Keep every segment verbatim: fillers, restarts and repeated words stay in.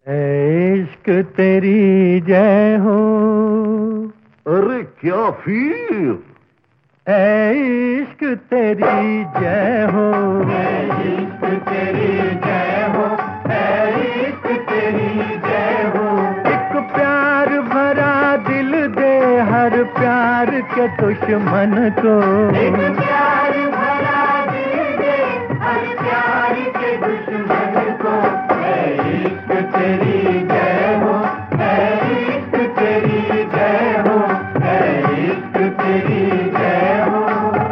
इश्क तेरी जय हो। अरे क्या फिर? इश्क तेरी जय हो। इश्क तेरी जय हो। इश्क तेरी जय हो। एक प्यार भरा दिल दे हर प्यार के दुश्मन को। एक प्यार भरा दिल दे हर प्यार के दुश्मन को। इश्क तेरी जय हो। इश्क तेरी जय हो। इश्क तेरी जय हो।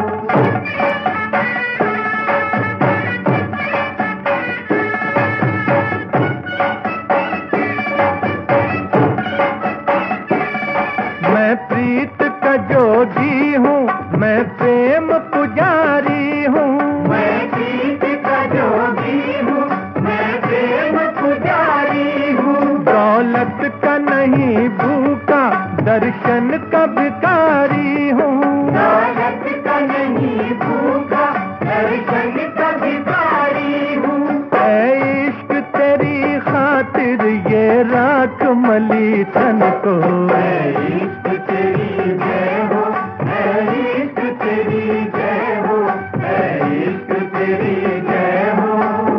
मैं प्रीत का जोगी हूँ, मैं प्रेम पुजारी हूँ। मैं प्रीत का जोगी हूँ, मैं प्रेम पुजारी हूँ। दौलत का नहीं भूखा, दर्शन का भिखारी हूँ। दौलत का नहीं भूखा, दर्शन का भिखारी हूँ। ऐ इश्क तेरी खातिर ये राख मली तन को। इश्क तेरी जय हो। इश्क तेरी जय हो। इश्क तेरी जय हो।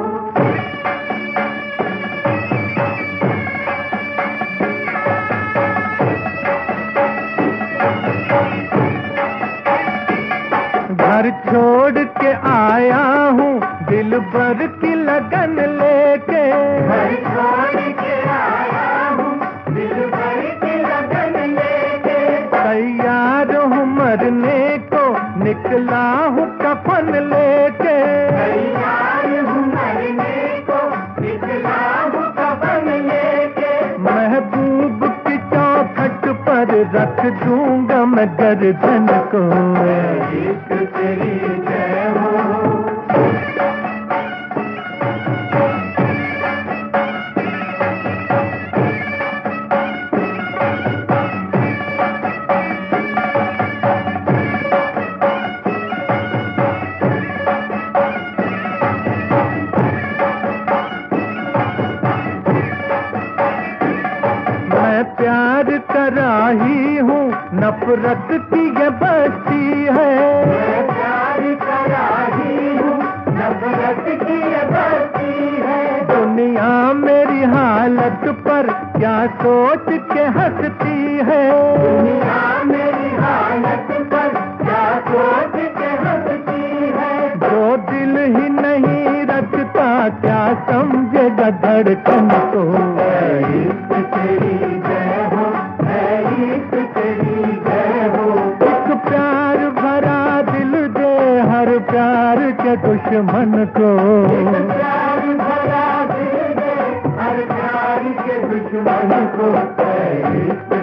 घर छोड़ के आया हूँ दिल भर की लगन लेके। घर छोड़ के आया हूँ दिल भर की लगन लेके। तैयार हूँ मरने को, निकला हूँ कफन लेके। तैयार हूँ मरने को, निकला हूँ कफन लेके। महबूब की चौखट पर रख दूंगा मैं गर्दन को। इश्क तेरी जय हो। मैं प्यार कराही हूँ, नफरत की ये बस्ती है। मैं प्यार कराही हूँ, नफरत की ये बस्ती है। दुनिया मेरी हालत पर क्या सोच के हंसती है। दुनिया मेरी हालत पर क्या सोच के हंसती है। जो दिल ही नहीं रखता क्या समझेगा धड़कन को। इश्क तेरी जय हो। इश्क तेरी जय हो। एक प्यार भरा दिल दे हर प्यार के दुश्मन को। एक प्यार भरा दिल दे हर प्यार के दुश्मन को। इश्क